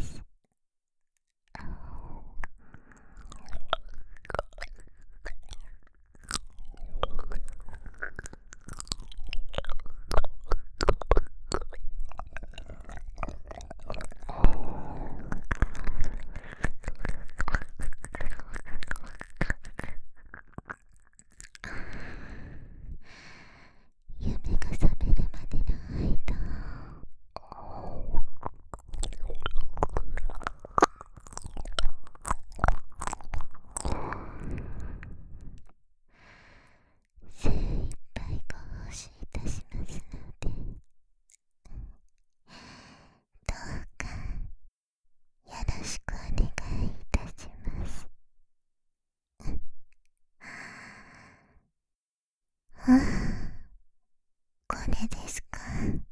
。夢が覚めるまでの間、精一杯ご奉仕いたしますので、どうかよろしくお願いいたします。はあ、これですか。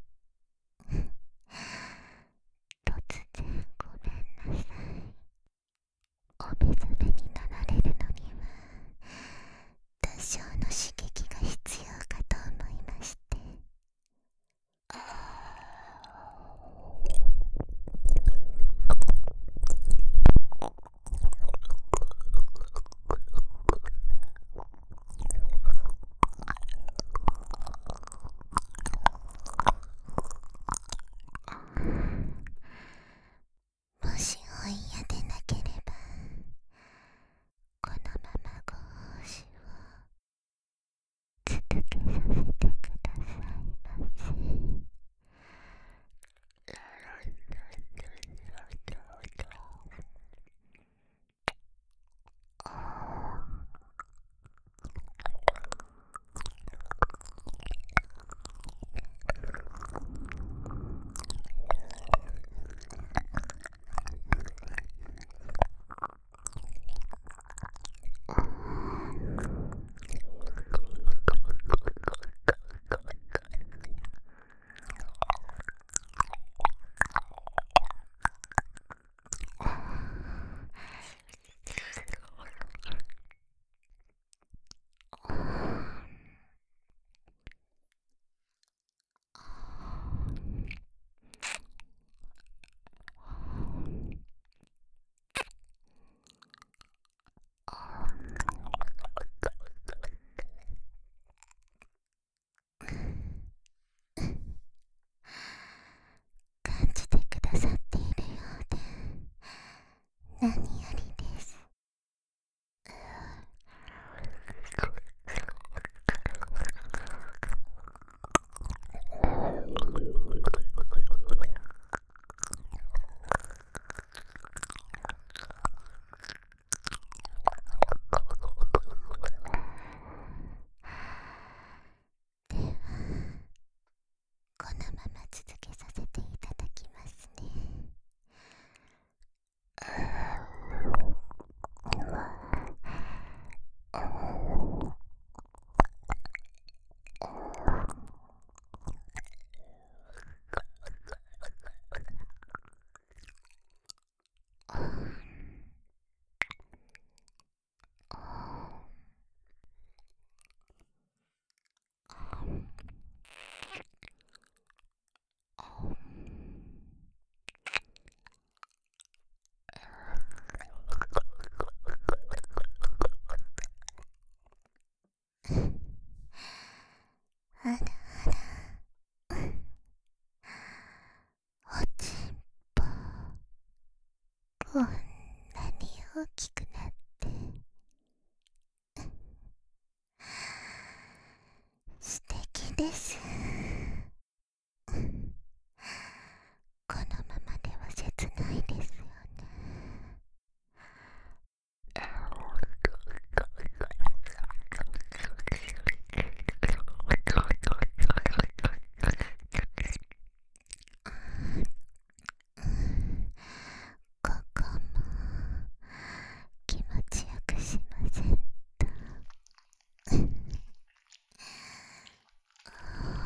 突然ごめんなさい。お目覚めになられるのには多少の刺激が必要かと思いまして。もしお嫌でなければ、このままご奉仕を続けさせてくださいませ。感じてくださっているようで何よりです。では、このまま続けさせていただきますね。あらあら、おちんぽ、こんなに大きくなって、素敵です。このままでは切ないですよね。ここも気持ちよくしませんと。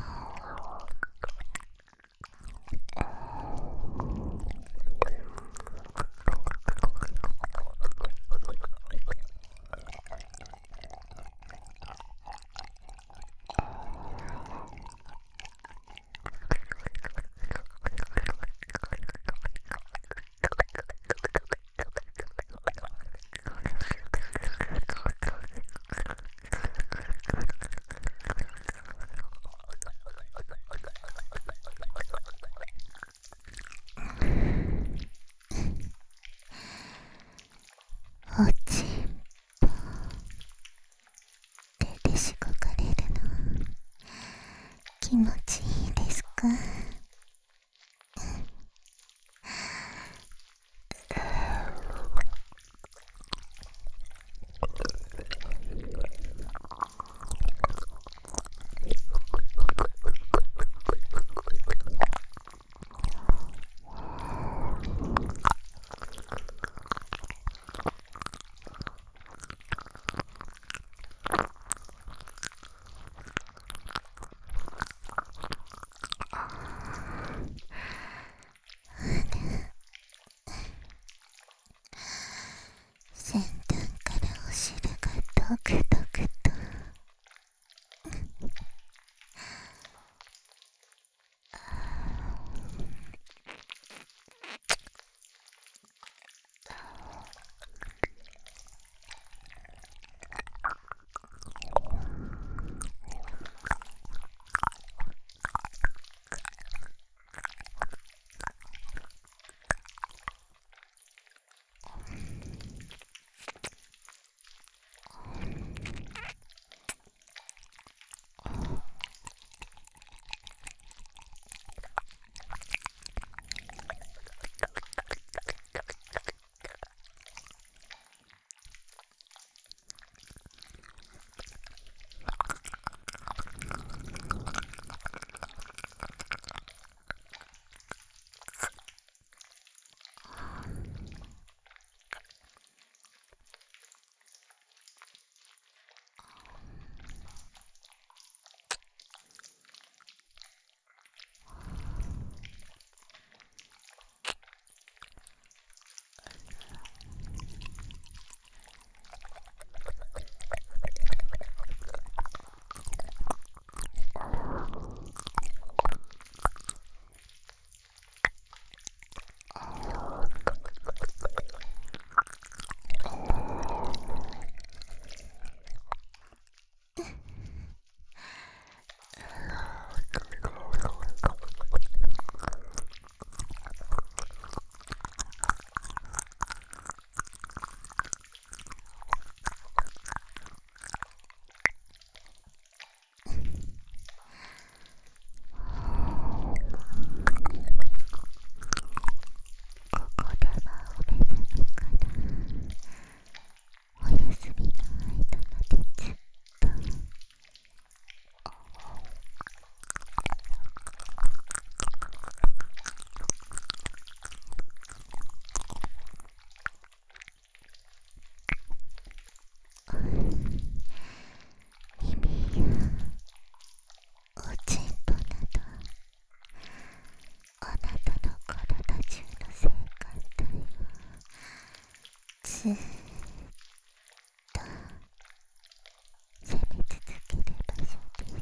ずっと攻め続ける場所です。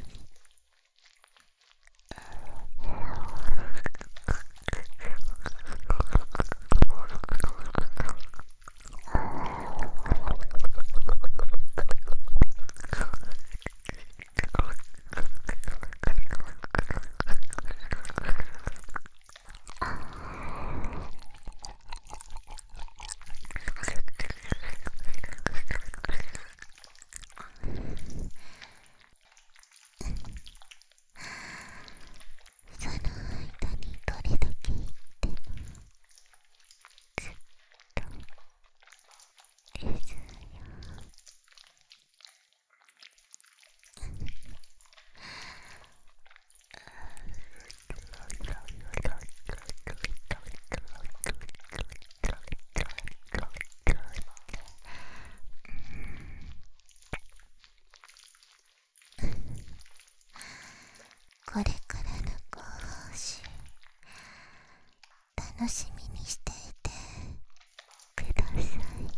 その間にどれだけ言ってもずっとゆずよ。これからのご奉仕楽しみにしていてくださいね。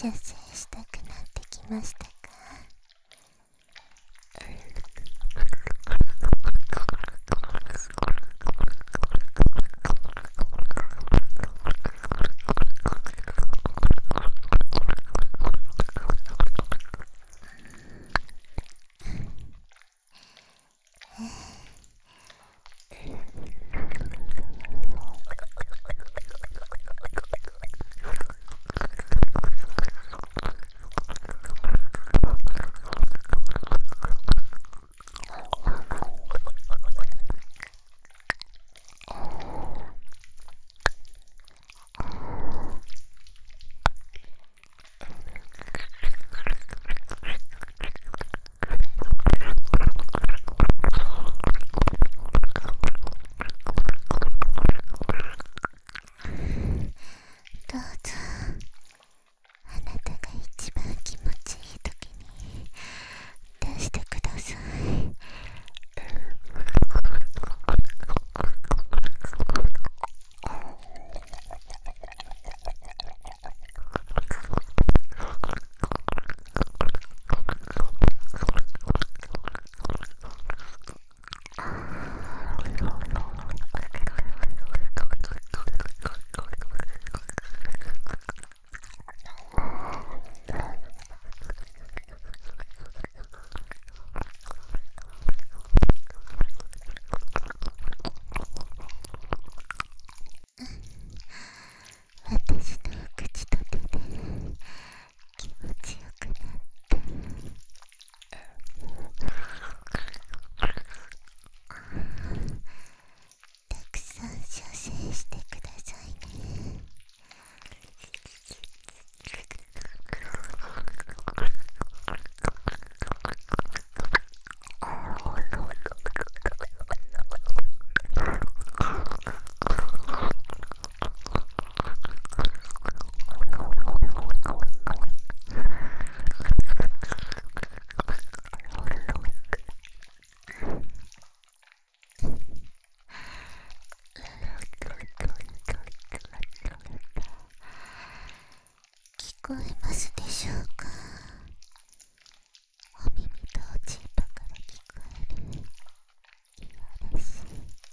射精したくなってきましたか？どうぞ、あなたが一番気持ちいい時に出してください。私の口と手で気持ちよくなってたくさん射精してくださいね。聞こえますでしょうか？お耳とおちんぽから聞こえるいやらしい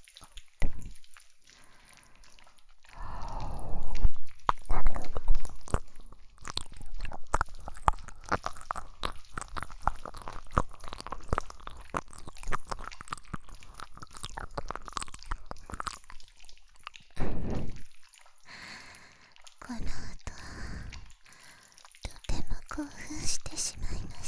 この後とても興奮してしまいます。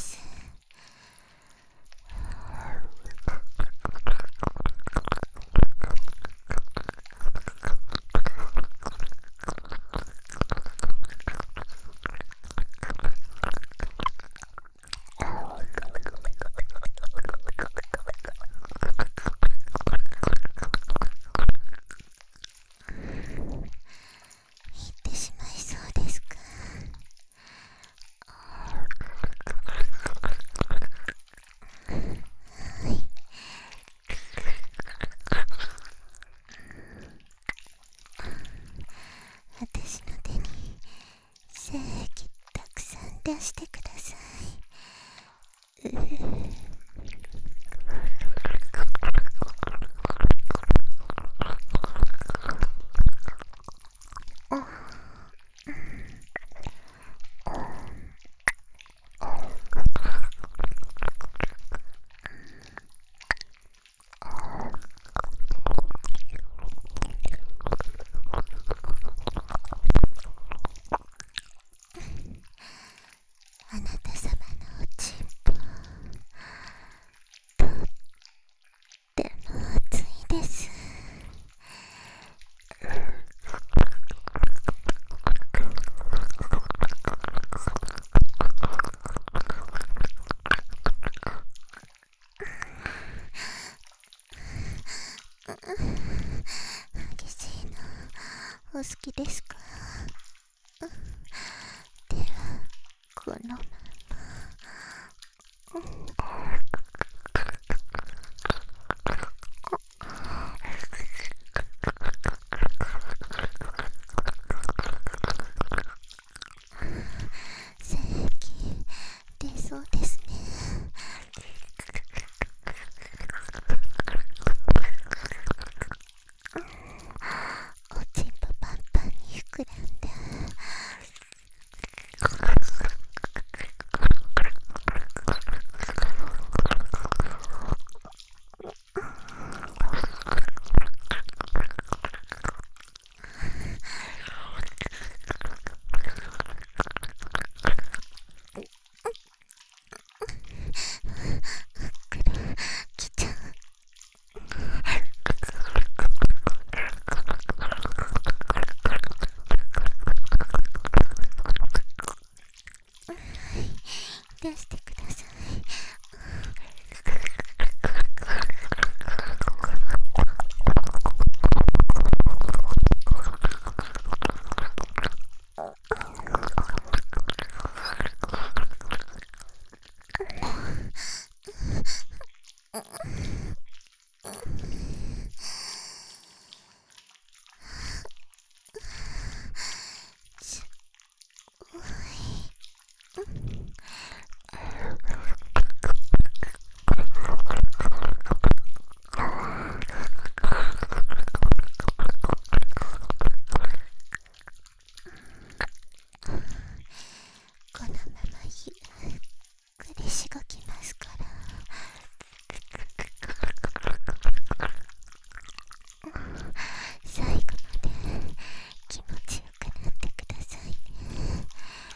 言ってしまいそうですか？はい、私の手に精液たくさん出してください。あなた様のおちんぽとっても熱いです。激しいのお好きですか？ではこのまま膨らんで、きちゃう。出してください。このままゆっくりしごきますから。最後まで気持ちよくなってくださいね。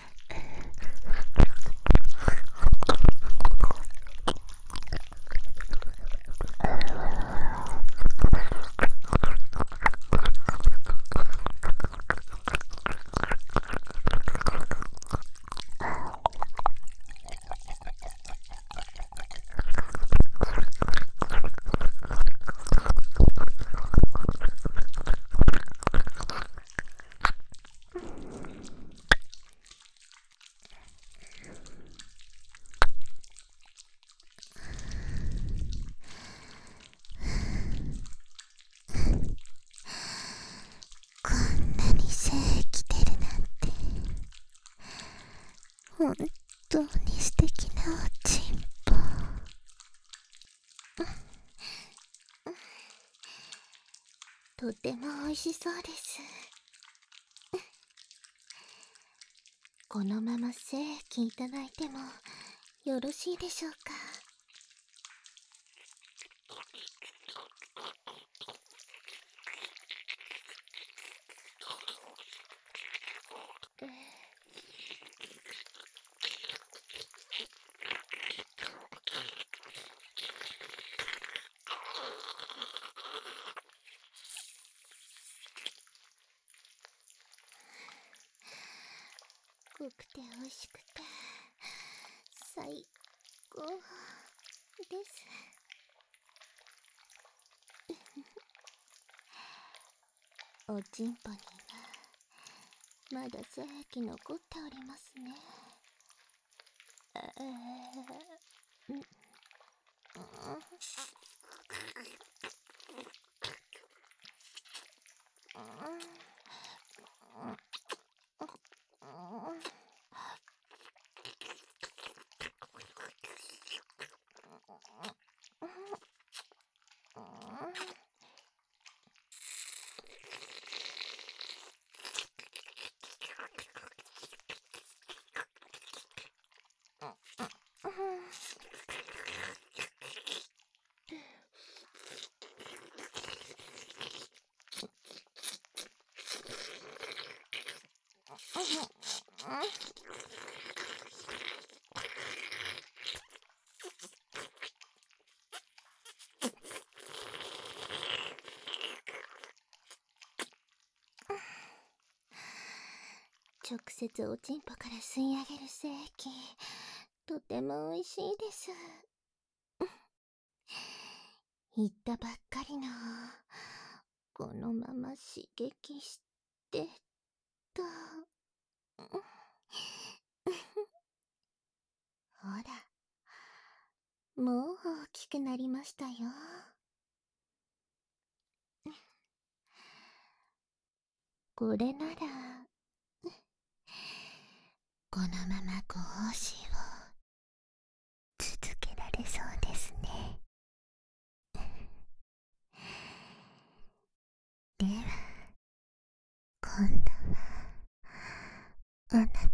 こんなに精来てるなんて、本当に素敵なおちんぽ。とても美味しそうです。このまま精液いただいてもよろしいでしょうか。濃くて美味しくて最高です。おちんぽにはまだ精液残っておりますね。直接おちんぽから吸い上げる精液、とても美味しいです。言ったばっかりの、このまま刺激してと。ほら、もう大きくなりましたよ。これならこのままご奉仕を続けられそうですね。では今度はお腹